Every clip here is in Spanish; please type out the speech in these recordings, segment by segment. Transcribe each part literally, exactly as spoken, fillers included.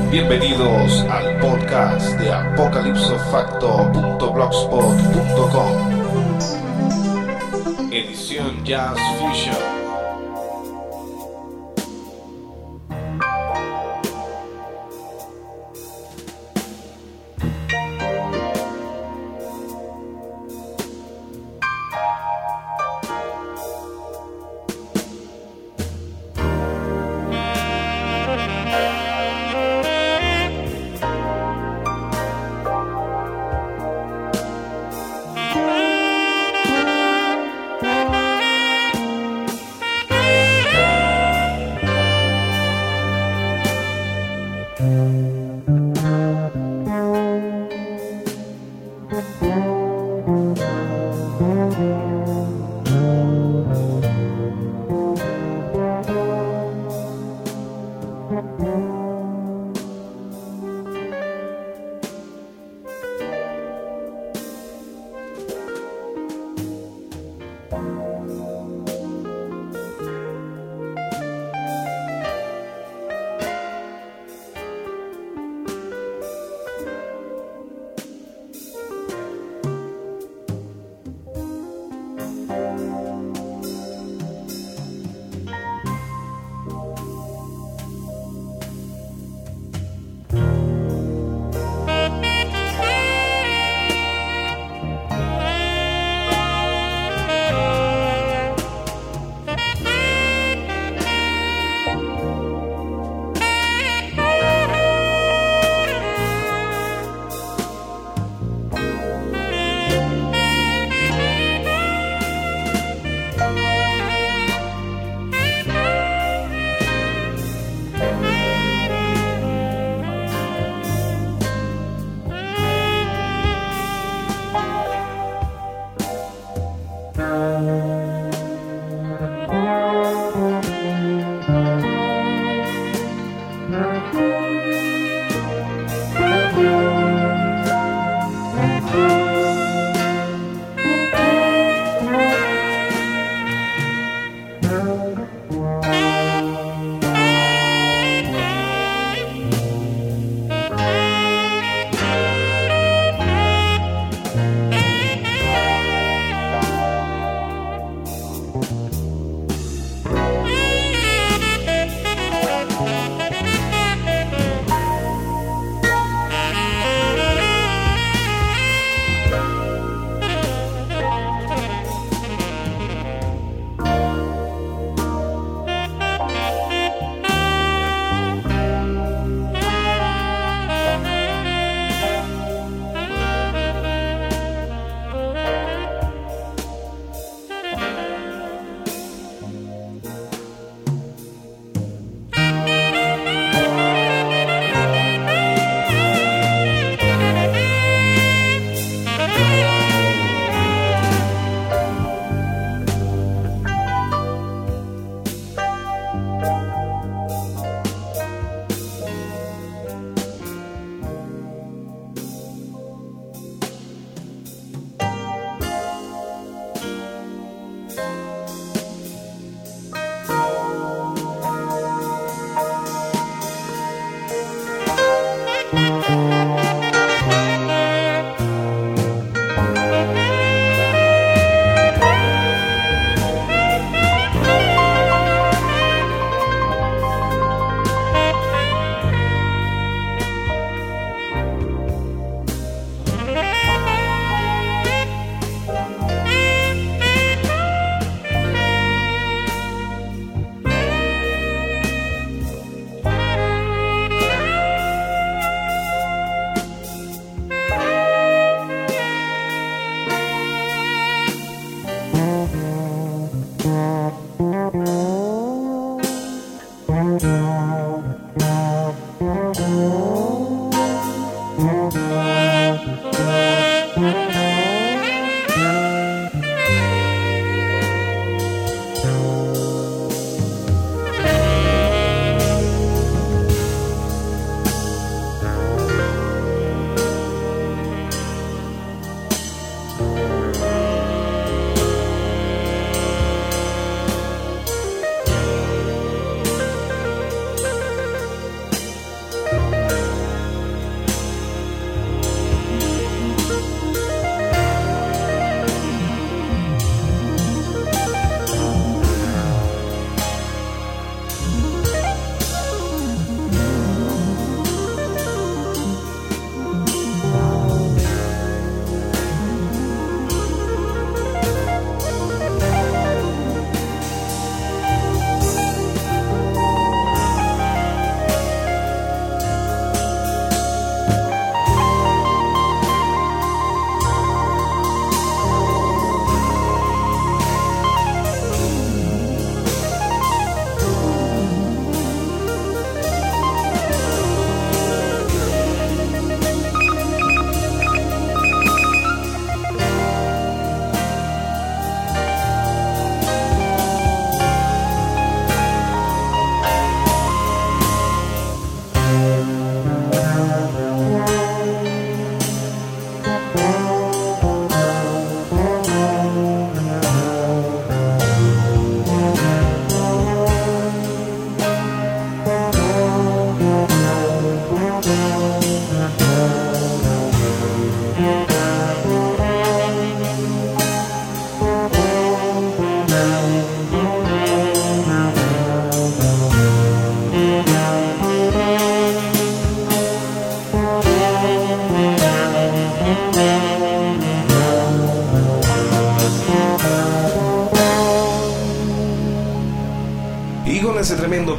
Bienvenidos al podcast de apocalipsofacto punto blogspot punto com. Edición Jazz Fusion.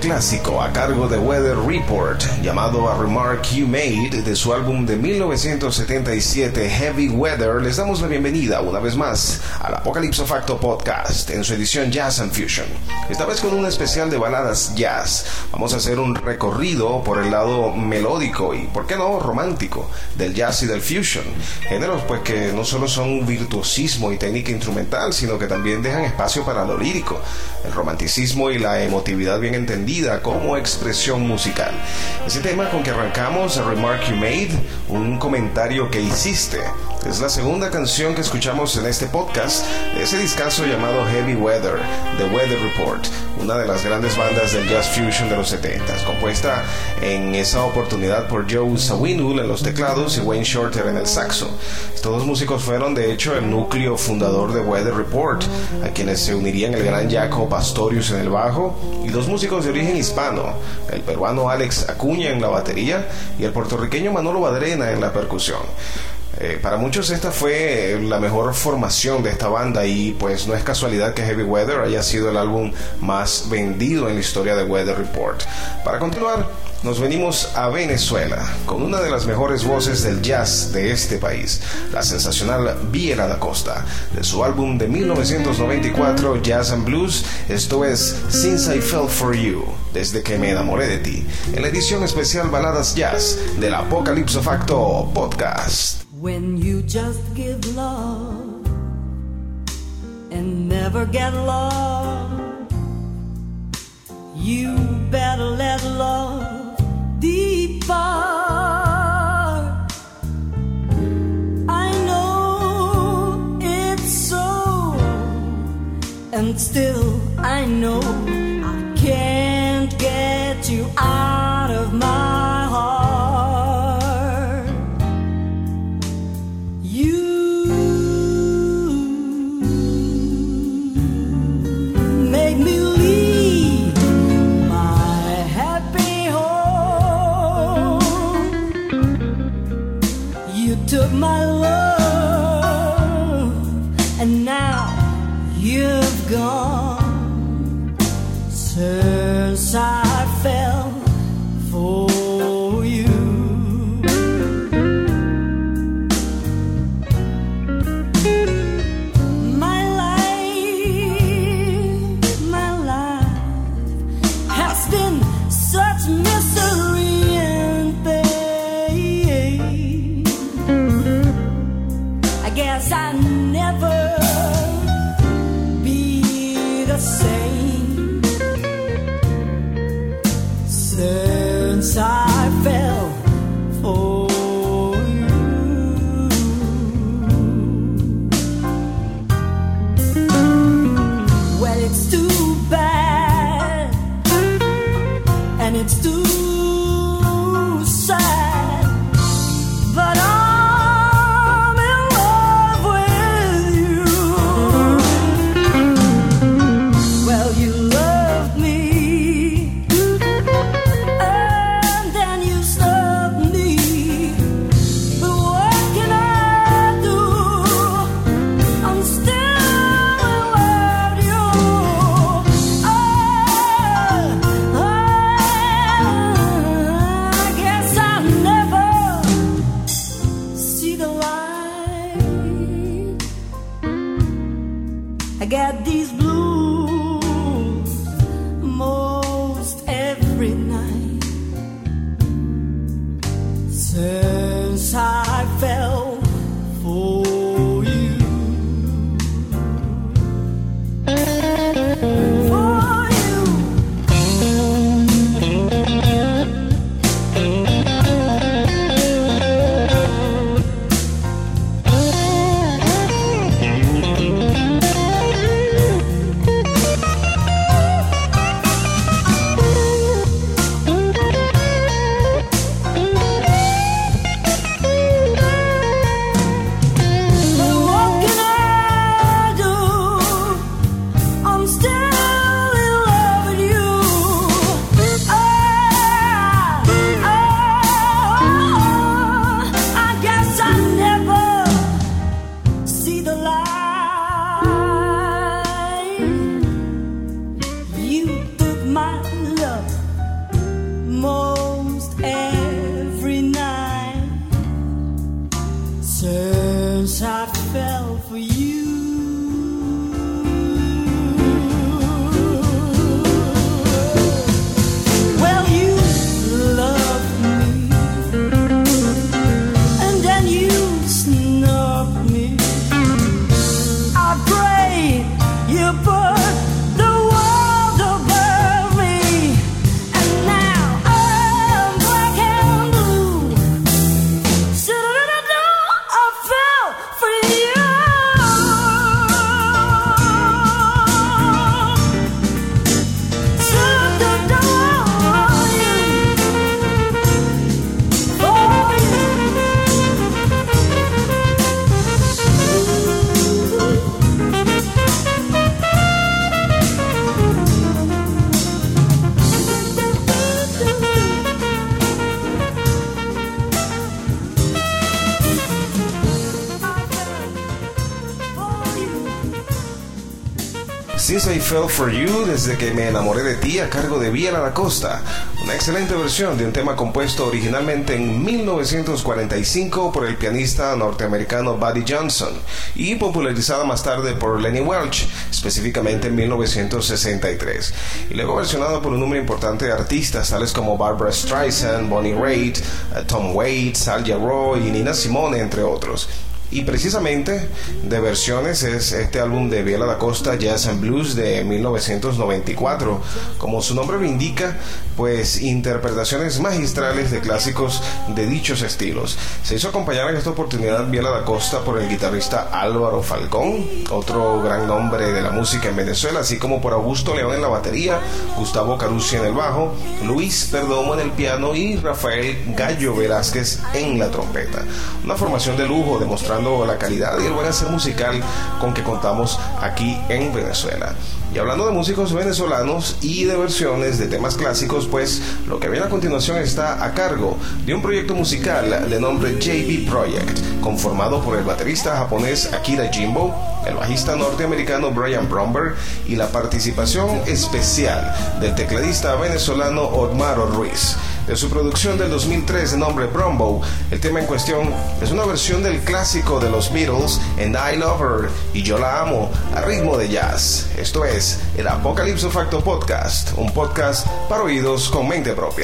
clásico a cargo de Weather Report llamado A Remark You Made de su álbum de mil novecientos setenta y siete Heavy Weather. Les damos la bienvenida una vez más al Apocalypse Facto Podcast en su edición Jazz and Fusion, esta vez con un especial de baladas jazz. Vamos a hacer un recorrido por el lado melódico y, por qué no, romántico del jazz y del fusion, géneros pues que no solo son virtuosismo y técnica instrumental, sino que también dejan espacio para lo lírico, el romanticismo y la emotividad bien entendida como expresión musical. Ese tema con que arrancamos, A Remark You Made, un comentario que hiciste, es la segunda canción que escuchamos en este podcast de ese discazo llamado Heavy Weather, The Weather Report, una de las grandes bandas del jazz fusion de los setenta, compuesta en esa oportunidad por Joe Zawinul en los teclados y Wayne Shorter en el saxo. Estos dos músicos fueron de hecho el núcleo fundador de Weather Report, a quienes se unirían el gran Jaco Pastorius en el bajo y dos músicos de origen hispano, el peruano Alex Acuña en la batería y el puertorriqueño Manolo Badrena en la percusión. Eh, para muchos esta fue la mejor formación de esta banda y pues no es casualidad que Heavy Weather haya sido el álbum más vendido en la historia de Weather Report. Para continuar, nos venimos a Venezuela con una de las mejores voces del jazz de este país, la sensacional Viera da Costa, de su álbum de mil novecientos noventa y cuatro Jazz and Blues. Esto es Since I Fell For You, desde que me enamoré de ti, en la edición especial Baladas Jazz del Apocalypse Facto Podcast. When you just give love and never get love, you better let love depart. I know it's so, and still I know I can't get you out of my heart. Took my love, and now you've gone. Since I fell for you, my life, my life has been such misery and pain. Since I Fell For You, Desde que me enamoré de ti, a cargo de Viela da Costa. Una excelente versión de un tema compuesto originalmente en mil novecientos cuarenta y cinco por el pianista norteamericano Buddy Johnson y popularizada más tarde por Lenny Welch, específicamente en mil novecientos sesenta y tres. Y luego versionada por un número importante de artistas tales como Barbra Streisand, Bonnie Raitt, Tom Waits, Al Jarreau y Nina Simone, entre otros. Y precisamente de versiones es este álbum de Viela da Costa, Jazz and Blues, de mil novecientos noventa y cuatro. Como su nombre lo indica, pues interpretaciones magistrales de clásicos de dichos estilos. Se hizo acompañar en esta oportunidad Viela da Costa por el guitarrista Álvaro Falcón, otro gran nombre de la música en Venezuela, así como por Augusto León en la batería, Gustavo Carusi en el bajo, Luis Perdomo en el piano y Rafael Gallo Velázquez en la trompeta. Una formación de lujo demostrando la calidad y el buen hacer musical con que contamos aquí en Venezuela. Y hablando de músicos venezolanos y de versiones de temas clásicos, pues lo que viene a continuación está a cargo de un proyecto musical de nombre J B Project, conformado por el baterista japonés Akira Jimbo, el bajista norteamericano Brian Bromberg y la participación especial del tecladista venezolano Otmaro Ruiz. De su producción del dos mil tres de nombre Brombo, el tema en cuestión es una versión del clásico de los Beatles, And I Love Her, y Yo La Amo, a ritmo de jazz. Esto es el Apocalipso Facto Podcast, un podcast para oídos con mente propia.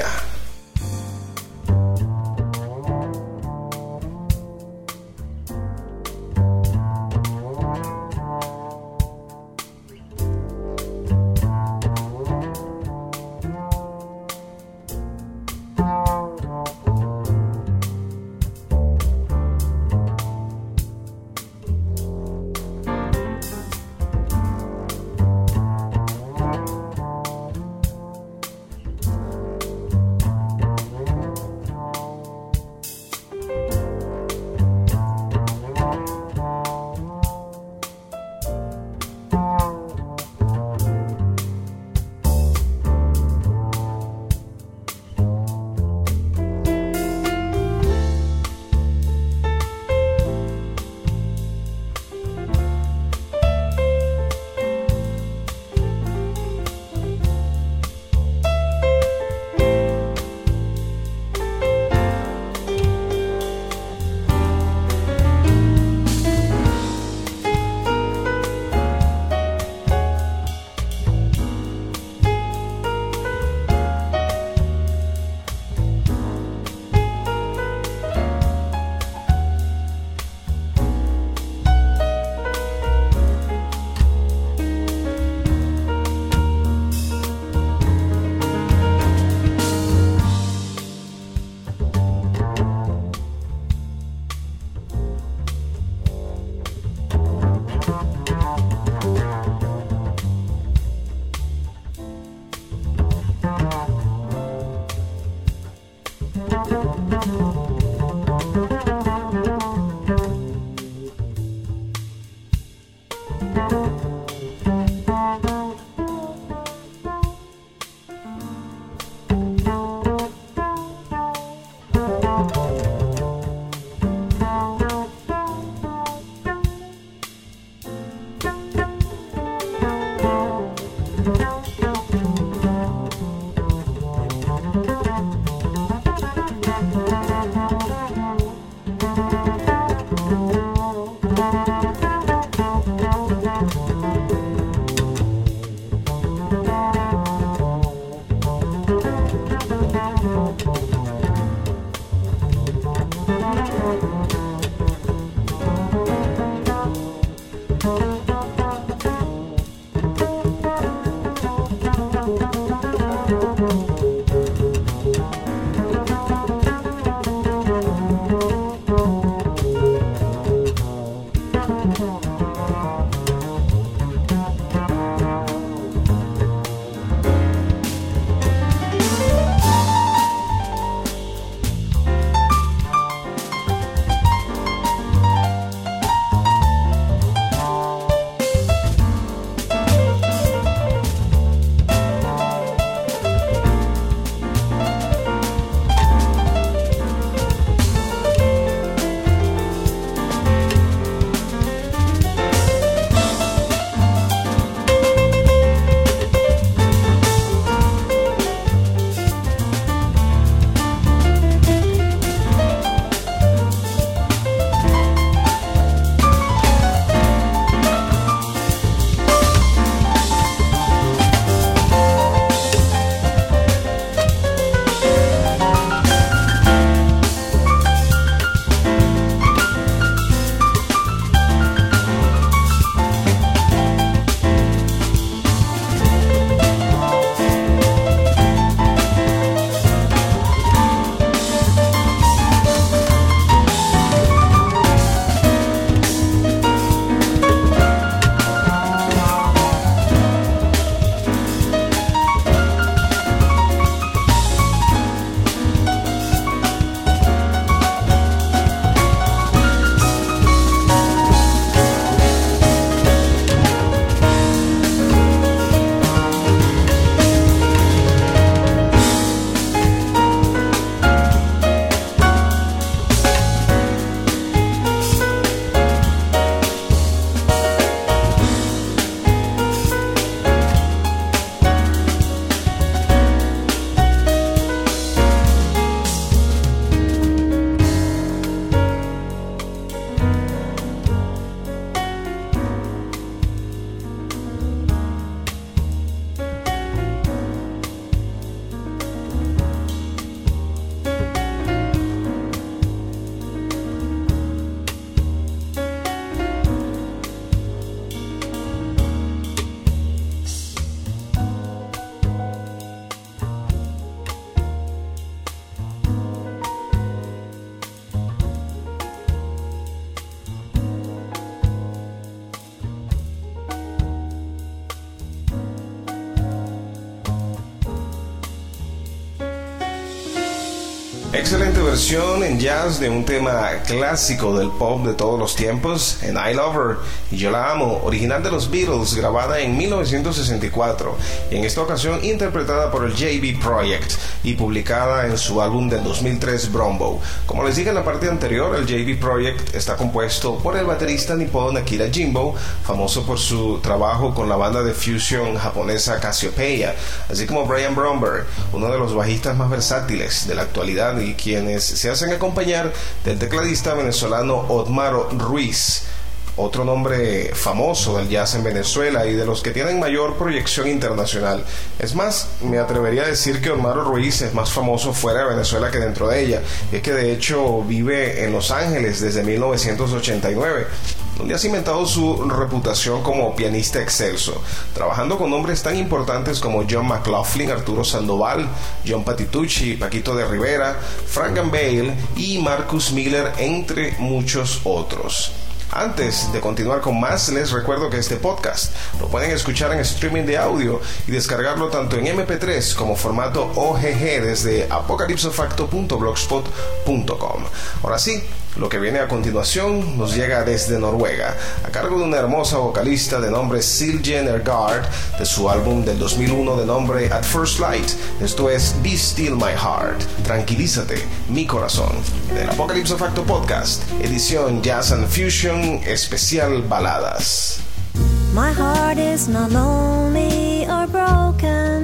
Excelente versión en jazz de un tema clásico del pop de todos los tiempos, en I Love Her y Yo la Amo, original de los Beatles, grabada en mil novecientos sesenta y cuatro y en esta ocasión interpretada por el J B Project y publicada en su álbum del dos mil tres Brombo. Como les dije en la parte anterior, el J B Project está compuesto por el baterista nipón Akira Jimbo, famoso por su trabajo con la banda de fusion japonesa Cassiopeia, así como Brian Bromberg, uno de los bajistas más versátiles de la actualidad y quienes se hacen acompañar del tecladista venezolano Otmaro Ruiz, otro nombre famoso del jazz en Venezuela y de los que tienen mayor proyección internacional. Es más, me atrevería a decir que Otmaro Ruiz es más famoso fuera de Venezuela que dentro de ella, y es que de hecho vive en Los Ángeles desde mil novecientos ochenta y nueve, donde ha cimentado su reputación como pianista excelso, trabajando con nombres tan importantes como John McLaughlin, Arturo Sandoval, John Patitucci, Paquito de Rivera, Frank Bale y Marcus Miller, entre muchos otros. Antes de continuar con más, les recuerdo que este podcast lo pueden escuchar en streaming de audio y descargarlo tanto en eme pe tres como formato o ge ge desde apocalipsofacto punto blogspot punto com. Ahora sí, lo que viene a continuación nos llega desde Noruega, a cargo de una hermosa vocalista de nombre Silje Nergard, de su álbum del dos mil uno de nombre At First Light. Esto es Be Still My Heart, Tranquilízate mi corazón, del Apocalipso Facto Podcast, edición Jazz and Fusion, especial baladas. My heart is not lonely or broken.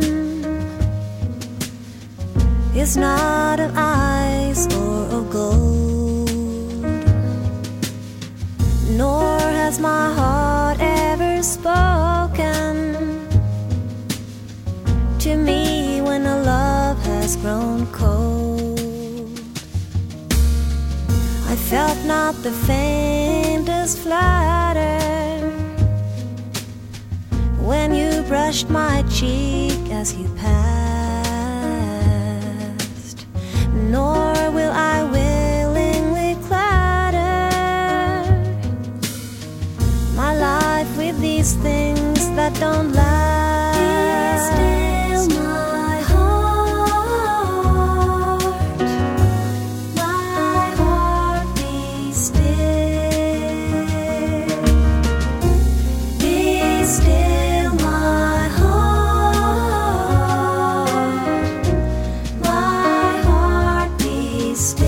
It's not of ice or of gold, nor has my heart ever spoken to me when a love has grown cold. I felt not the faintest flutter when you brushed my cheek as you passed, nor will I willingly clatter my life with these things that don't last. Be still my heart, my heart be still. Be still my heart, my heart be still.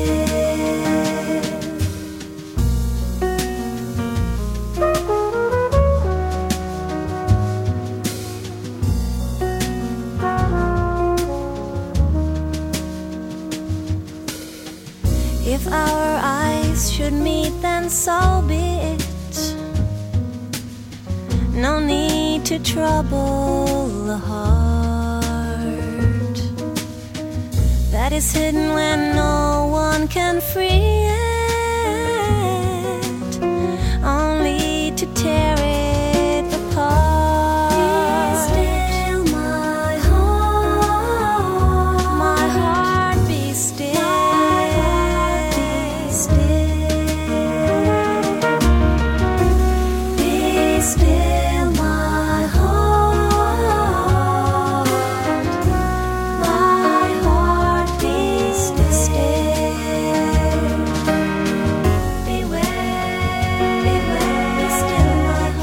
If our eyes should meet, then so be it. No need to trouble the heart that is hidden when no one can free it, only to tear it apart. Be still my heart, my heart be still. Be still my heart, my heart be still. Beware, beware, be still my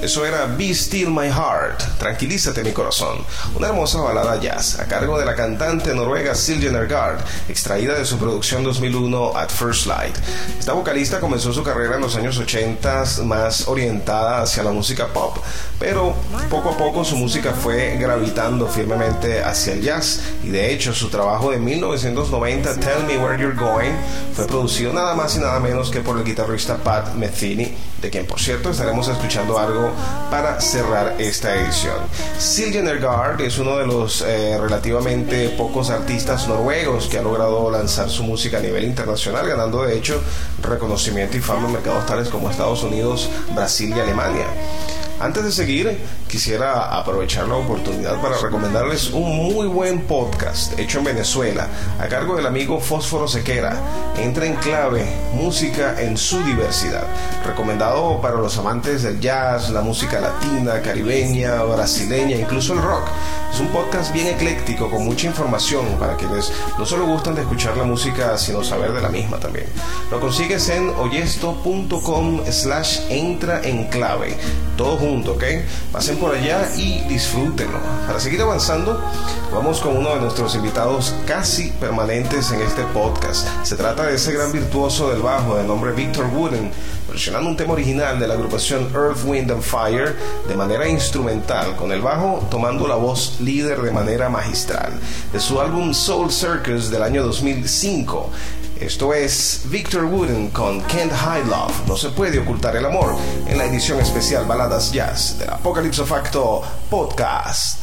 Eso era Be Still My Heart, Tranquilízate mi corazón, una hermosa balada jazz a cargo de la cantante noruega Silje Nergard, extraída de su producción dos mil uno At First Light. Esta vocalista comenzó su carrera en los años ochenta más orientada hacia la música pop, pero poco a poco su música fue gravitando firmemente hacia el jazz, y de hecho su trabajo de mil novecientos noventa, Tell Me Where You're Going, fue producido nada más y nada menos que por el guitarrista Pat Metheny, de quien por cierto estaremos escuchando algo para cerrar esta edición. Silje Nergard es uno de los eh, relativamente pocos artistas noruegos que ha logrado lanzar su música a nivel internacional, ganando de hecho reconocimiento y fama en mercados tales como Estados Unidos, Brasil y Alemania. Antes de seguir, quisiera aprovechar la oportunidad para recomendarles un muy buen podcast hecho en Venezuela a cargo del amigo Fósforo Sequera. Entra en clave, música en su diversidad. Recomendado para los amantes del jazz, la música latina, caribeña, brasileña, incluso el rock. Es un podcast bien ecléctico con mucha información para quienes no solo gustan de escuchar la música sino saber de la misma también. Lo consigues en oyesto.com slash entra en clave. Todo junto, ¿ok? Pasen por allá y disfrútenlo. Para seguir avanzando, vamos con uno de nuestros invitados casi permanentes en este podcast. Se trata de ese gran virtuoso del bajo de nombre Victor Wooten, versionando un tema original de la agrupación Earth, Wind and Fire de manera instrumental, con el bajo tomando la voz líder de manera magistral, de su álbum Soul Circus del año dos mil cinco. Esto es Victor Wooten con Can't Hide Love, No se puede ocultar el amor, en la edición especial Baladas Jazz del Apocalipso Facto Podcast.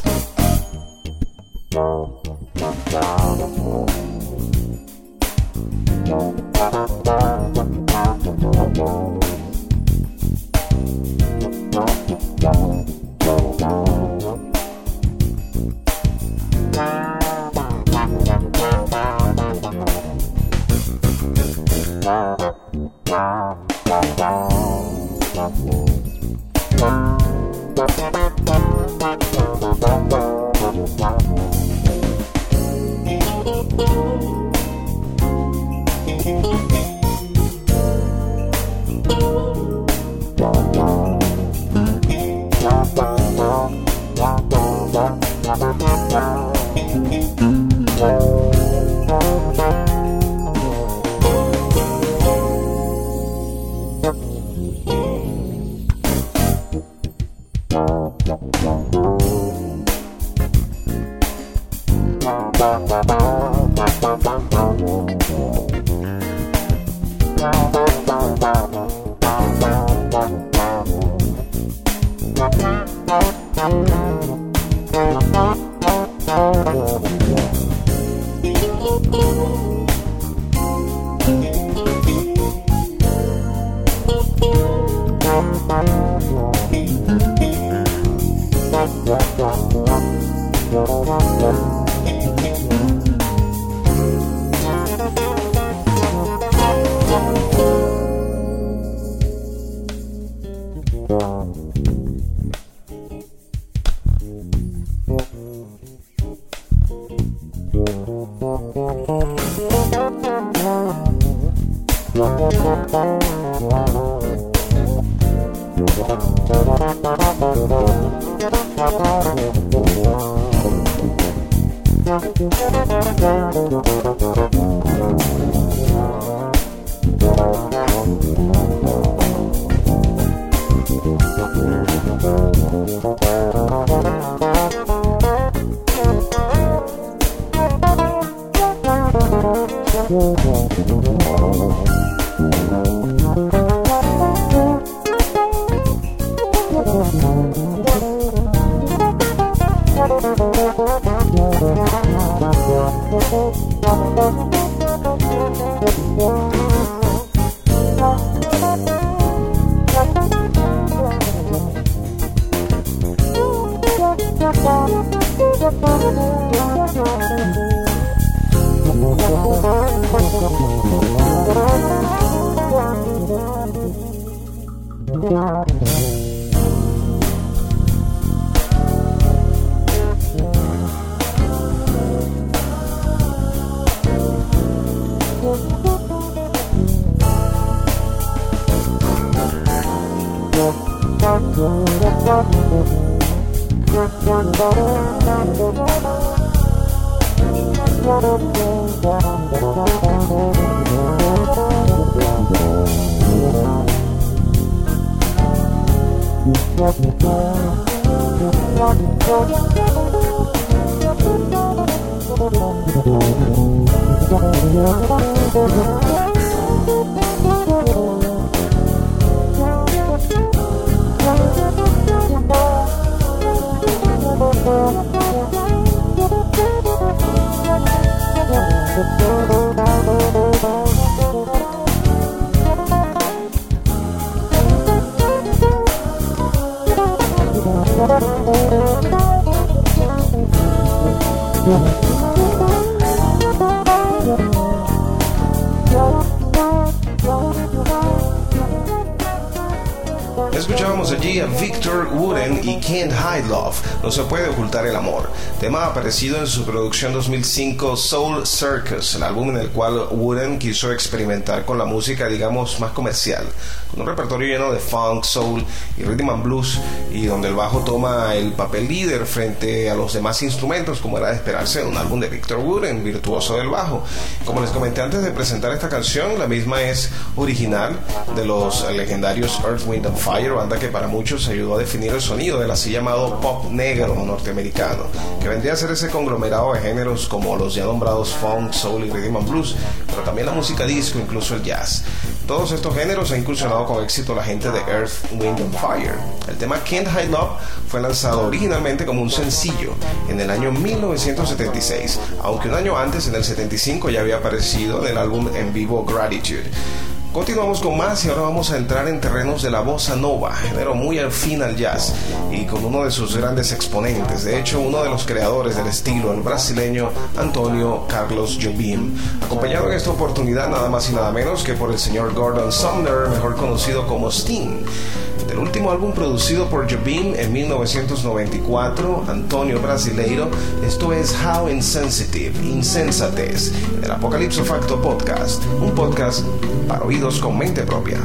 Escuchábamos allí a Victor Wooten y Can't Hide Love, No se puede ocultar el amor, tema aparecido en su producción dos mil cinco Soul Circus, el álbum en el cual Wooten quiso experimentar con la música, digamos, más comercial, con un repertorio lleno de funk, soul y rhythm and blues, y donde el bajo toma el papel líder frente a los demás instrumentos, como era de esperarse en un álbum de Victor Wooten, virtuoso del bajo. Como les comenté antes de presentar esta canción, la misma es original de los legendarios Earth, Wind and Fire, banda que para muchos ayudó a definir el sonido del así llamado pop negro norteamericano, que vendría a ser ese conglomerado de géneros como los ya nombrados funk, soul y rhythm and blues, pero también la música disco, incluso el jazz. Todos estos géneros ha incursionado con éxito la gente de Earth, Wind and Fire. El tema Can't Hide Love fue lanzado originalmente como un sencillo en el año mil novecientos setenta y seis, aunque un año antes, en el setenta y cinco, ya había aparecido en el álbum en vivo Gratitude. Continuamos con más y ahora vamos a entrar en terrenos de la bossa nova, género muy afín al jazz y con uno de sus grandes exponentes, de hecho uno de los creadores del estilo, el brasileño Antônio Carlos Jobim, acompañado en esta oportunidad nada más y nada menos que por el señor Gordon Sumner, mejor conocido como Sting. Del último álbum producido por Jobim en mil novecientos noventa y cuatro, Antônio Brasileiro, esto es How Insensitive, Insensatez, el Apocalipso Facto Podcast, un podcast para oídos con mente propia.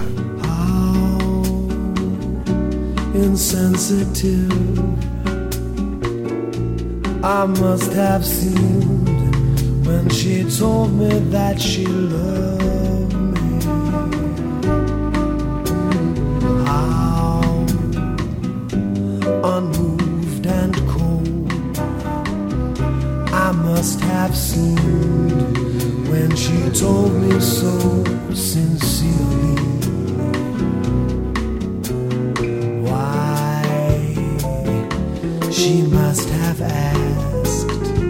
How insensitive I must have seemed when she told me that she loved me. How unmoved and cold I must have seemed when she told me so sincerely. Why, she must have asked,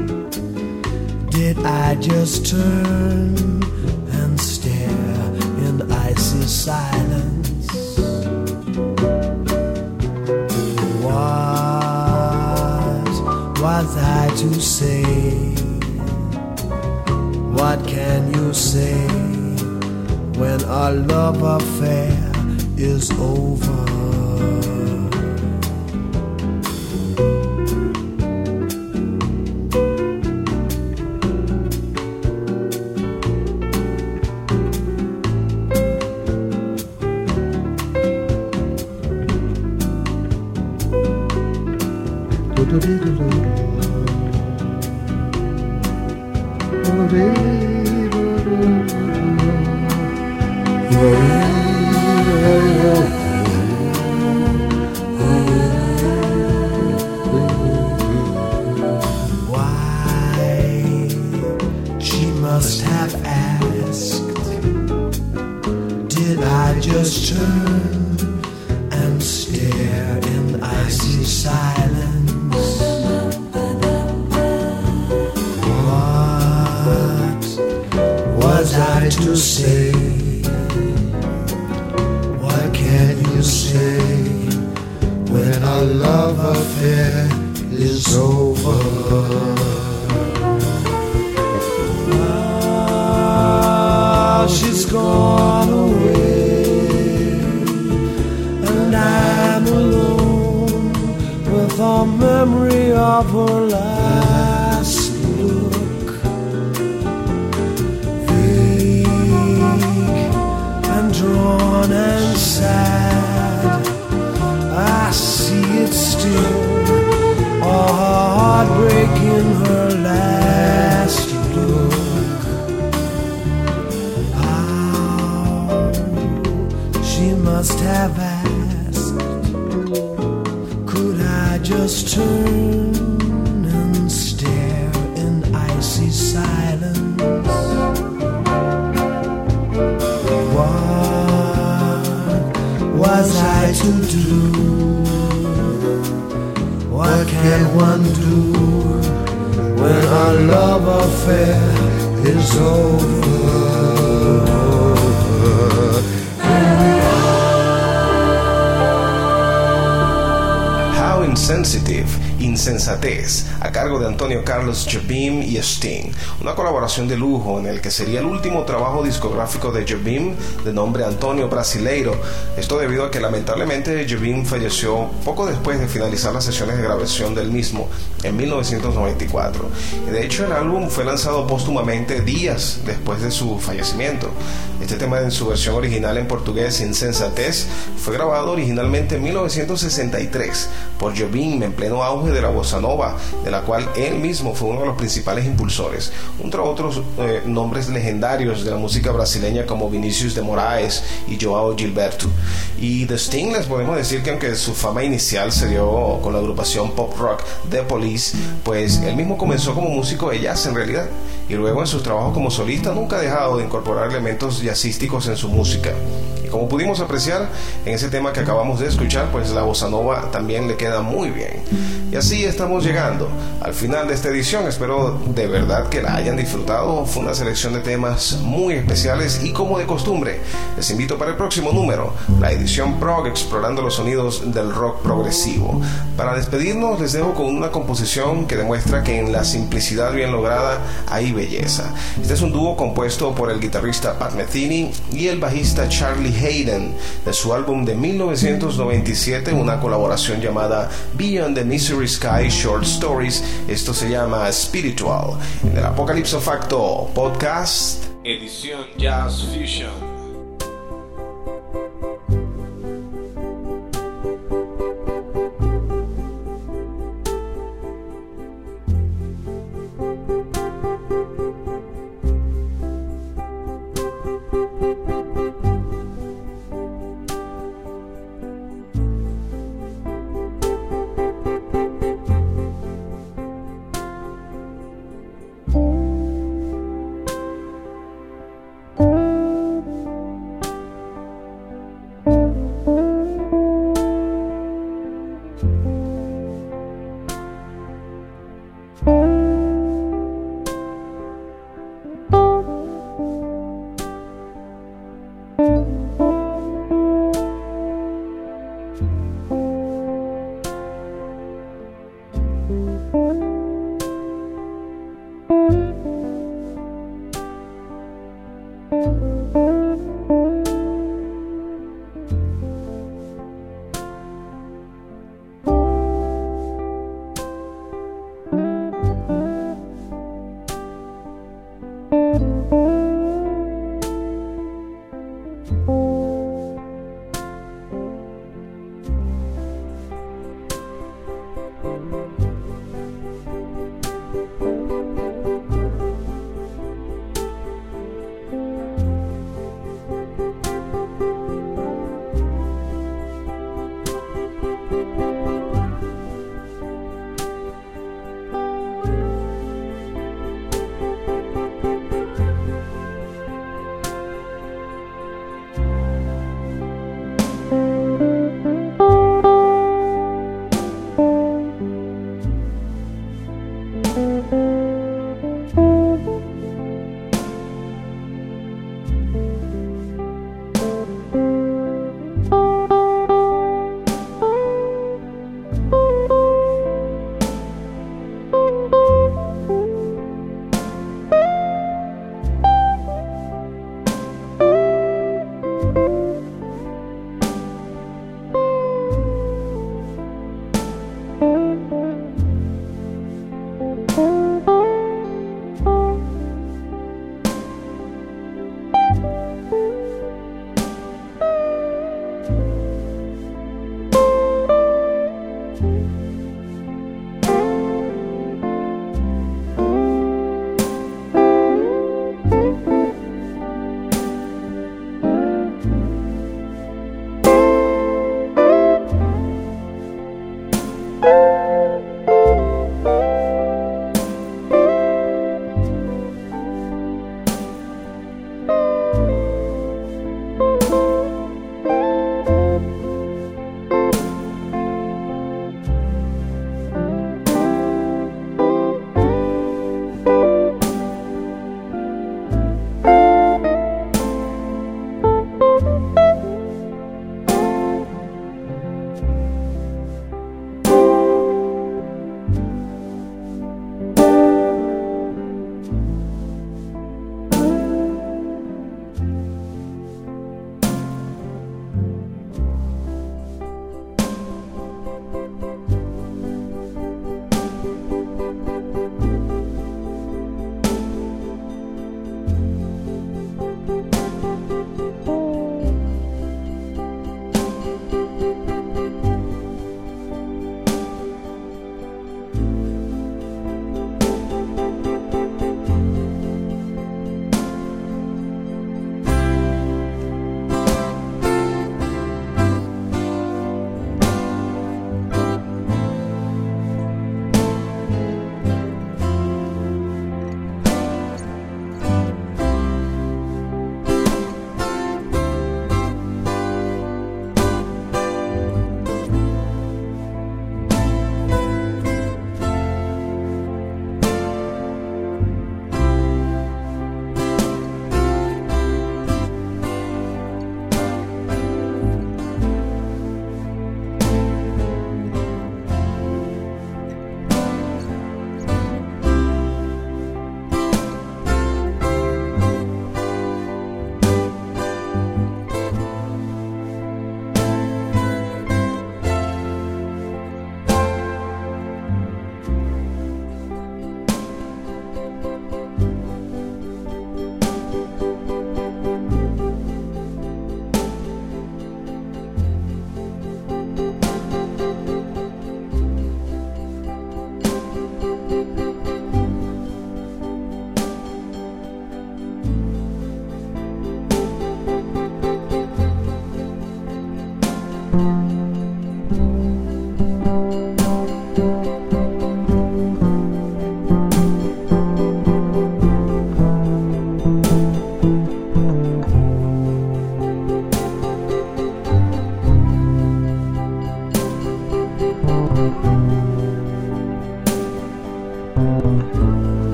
did I just turn and stare in icy silence? What was I to say? What can you say when our love affair is over? must have asked, could I just turn and stare in icy silence? What was I to do? What can one do when a love affair is over? How Insensitive, Insensatez, a cargo de Antonio Carlos Jobim y Sting, una colaboración de lujo en el que sería el último trabajo discográfico de Jobim, de nombre Antonio Brasileiro. Esto debido a que lamentablemente Jobim falleció poco después de finalizar las sesiones de grabación del mismo en mil novecientos noventa y cuatro. De hecho, el álbum fue lanzado póstumamente días después de su fallecimiento. Este tema en su versión original en portugués, Insensatez, fue grabado originalmente en mil novecientos sesenta y tres por Jobim en pleno auge de la bossa nova, de la cual él mismo fue uno de los principales impulsores, junto a otros eh, nombres legendarios de la música brasileña como Vinicius de Moraes y Joao Gilberto. Y de Sting les podemos decir que aunque su fama inicial se dio con la agrupación pop rock The Police, pues él mismo comenzó como músico de jazz en realidad, y luego en sus trabajos como solista nunca ha dejado de incorporar elementos jazzísticos en su música. Y como pudimos apreciar en ese tema que acabamos de escuchar, pues la bossa nova también le queda muy bien. Y así estamos llegando al final de esta edición. Espero de verdad que la hayan disfrutado. Fue una selección de temas muy especiales y, como de costumbre, les invito para el próximo número, la edición Prog, explorando los sonidos del rock progresivo. Para despedirnos les dejo con una composición que demuestra que en la simplicidad bien lograda hay belleza. Este es un dúo compuesto por el guitarrista Pat Metheny y el bajista Charlie Hayden, de su álbum de mil novecientos noventa y siete, una colaboración llamada Beyond the Misery Sky Short Stories. Esto se llama Spiritual, en el Apocalipso Facto Podcast, edición Jazz Fusion.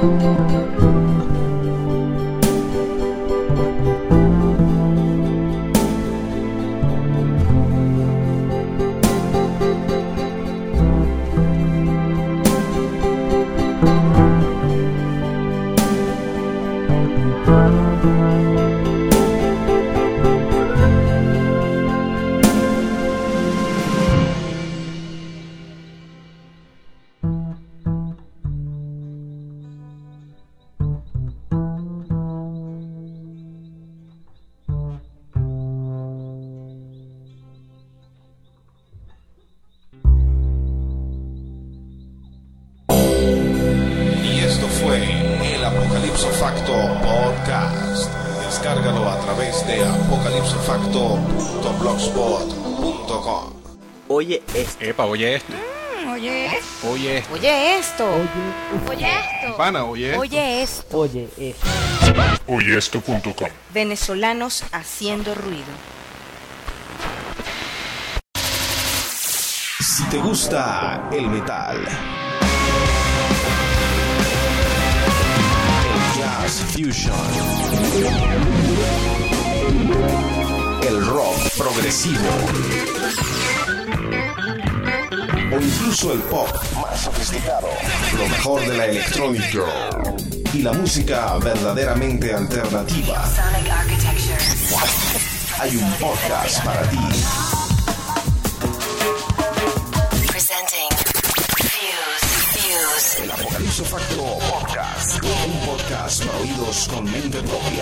Apocalipso Facto Podcast. Descárgalo a través de apocalipso facto punto blogspot punto com. Oye esto. Epa, oye esto. Mm, oye esto. Oye esto. Oye esto. Oye esto. Pana, oye esto. Oye esto. Oye esto. oye esto punto com. Venezolanos haciendo ruido. Si te gusta el metal, jazz fusion, el rock progresivo o incluso el pop más sofisticado, lo mejor de la electrónica y la música verdaderamente alternativa, hay un podcast para ti. El Apocalipso Facto Podcast, un podcast para oídos con mente propia.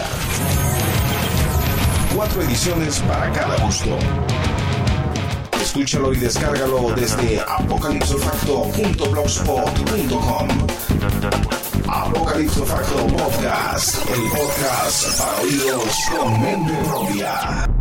Cuatro ediciones para cada gusto. Escúchalo y descárgalo desde apocalipso facto punto blogspot punto com. Apocalipso Facto Podcast, el podcast para oídos con mente propia.